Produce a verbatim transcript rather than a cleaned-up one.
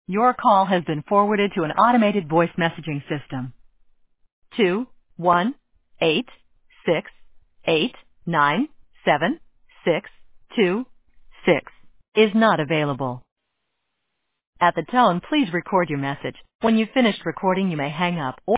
Your call has been forwarded to an automated voice messaging system. Two one eight six eight nine seven six two six is not available. At the tone, please record your message. When you've finished recording, you may hang up or